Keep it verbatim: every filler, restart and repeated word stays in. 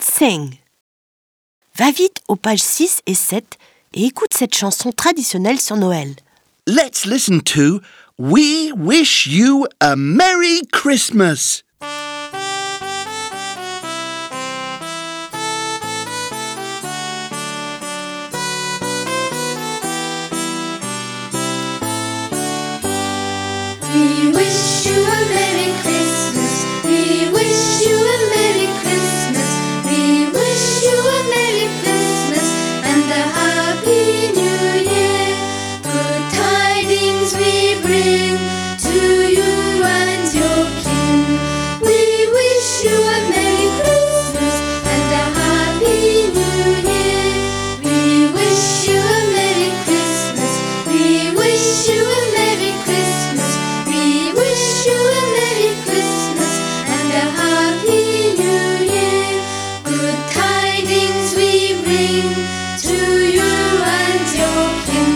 Let's sing. Va vite aux pages six et sept et écoute cette chanson traditionnelle sur Noël. Let's listen to We Wish You a Merry Christmas. We wish you a Merry Christmas. We wish you a Merry Christmas. We wish you a Merry Christmas and a Happy New Year. Good tidings we bring to you and your kin. We wish you a Merry Christmas and a Happy New Year. We wish you a Merry Christmas. We wish you a Merry Christmas. We wish you a Merry Christmas and a Happy New Year. Good tidings we bring to you and your kin.